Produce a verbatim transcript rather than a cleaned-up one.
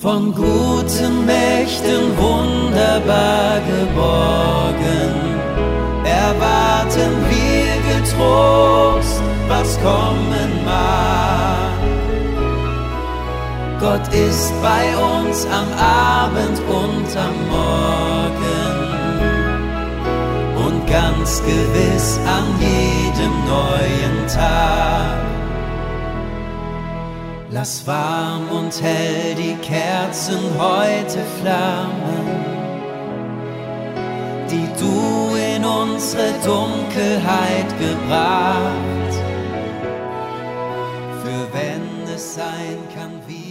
von guten Mächten wunderbar geborgen, erwarten wir getrost, was kommen mag. Gott ist bei uns am Abend und am Morgen und ganz gewiss an jedem neuen Tag. Lass warm und hell die Kerzen heute flammen, die du in unsere Dunkelheit gebracht. Für wenn es sein kann wie